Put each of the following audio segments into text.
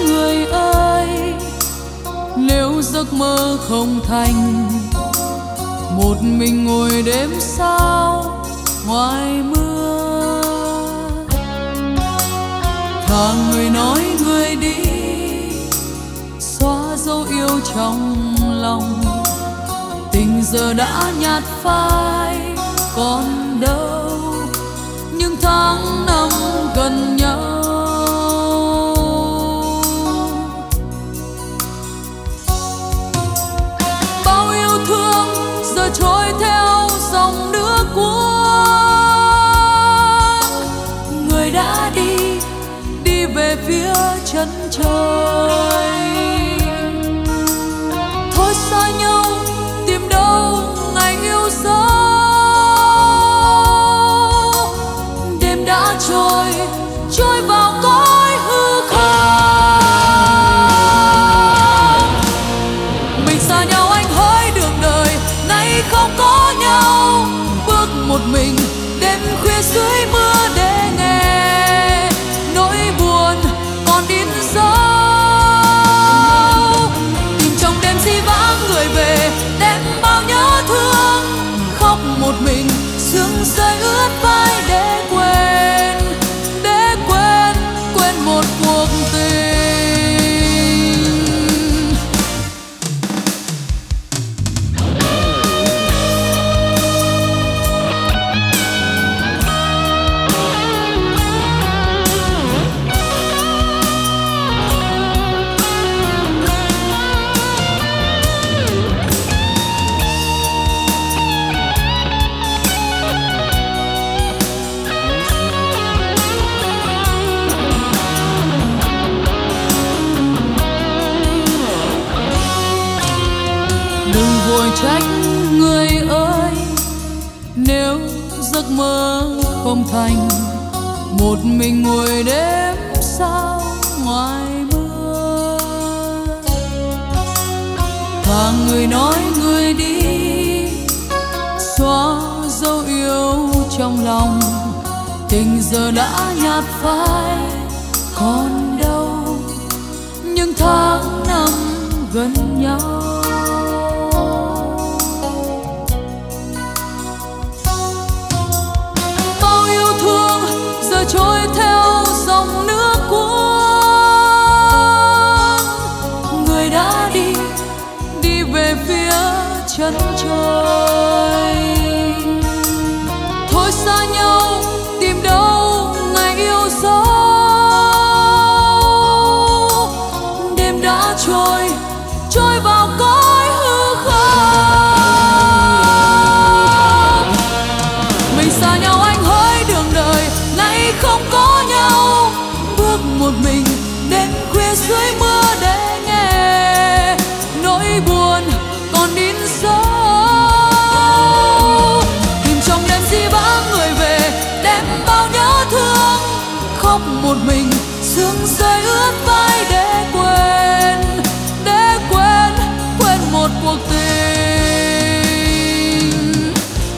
người ơi, nếu giấc mơ không thành, một mình ngồi đêm sao ngoài mưa. Thà người nói người đi, xóa dấu yêu trong lòng. Tình giờ đã nhạt phai còn đâu, những tháng năm gần nhau. Bao yêu thương giờ trôi theo dòng nước cuốn. Người đã đi, đi về phía chân trời. Thôi xa nhau tìm đâu ngày yêu dấu. Đêm đã trôi, trôi vào cõi hư không. Mình xa nhau anh hỡi đường đời, nay không có nhau. Bước một mình đêm khuya dưới mưa để nghe nỗi buồn còn in dấu. Tìm trong đêm di vãng người về, đem bao nhớ thương. Khóc một mình sương rơi ướt vai để quên, quên một cuộc tình. Đừng vội trách người ơi, nếu giấc mơ không thành, một mình ngồi đêm sao ngoài mưa. Thà người nói người đi, xóa dấu yêu trong lòng. Tình giờ đã nhạt phai còn đâu, những tháng năm gần nhau. Trôi theo dòng nước cuốn. Người đã đi, đi về phía chân trời. Thôi xa nhau tìm đâu ngày yêu dấu. Đêm đã trôi, trôi vào cõi hư không. Mình xa nhau anh hỡi đường đời, nay không có nhau. Bước một mình đêm khuya dưới mưa để nghe nỗi buồn còn in dấu. Tìm trong đêm di vãng người về, đem bao nhớ thương. Khóc một mình sương rơi ướt vai để quên, quên một cuộc tình.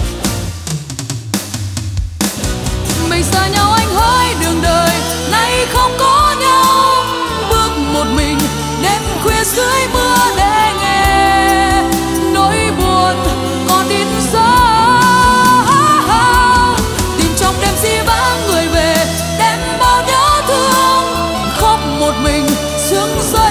Mình xa nhau anh hỡi đường đời, nay không có nhau. Bước một mình đêm khuya dưới mưa để nghe nỗi buồn còn in dấu. Tìm trong đêm di vãng người về, đem bao nhớ thương. Khóc một mình sương rơi